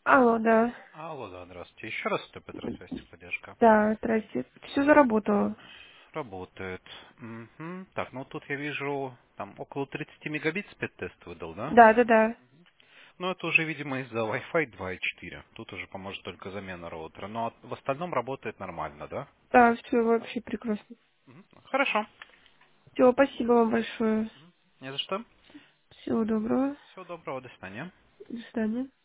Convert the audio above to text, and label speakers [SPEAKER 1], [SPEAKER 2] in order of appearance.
[SPEAKER 1] Алло, да.
[SPEAKER 2] Алло, да, здравствуйте. Еще раз это Петросвязь техподдержка.
[SPEAKER 1] Да, здрасте. Все заработало.
[SPEAKER 2] Работает. Мгм. Так, ну тут я вижу, там около 30 мегабит спецтест выдал, да?
[SPEAKER 1] Да, да, да.
[SPEAKER 2] Ну, это уже, видимо, из-за Wi-Fi 2.4. Тут уже поможет только замена роутера. Но в остальном работает нормально, да?
[SPEAKER 1] Да, все вообще прекрасно.
[SPEAKER 2] Мгм. Хорошо.
[SPEAKER 1] Все, спасибо вам большое.
[SPEAKER 2] Не за что.
[SPEAKER 1] Всего доброго.
[SPEAKER 2] Всего доброго, до свидания.
[SPEAKER 1] До свидания.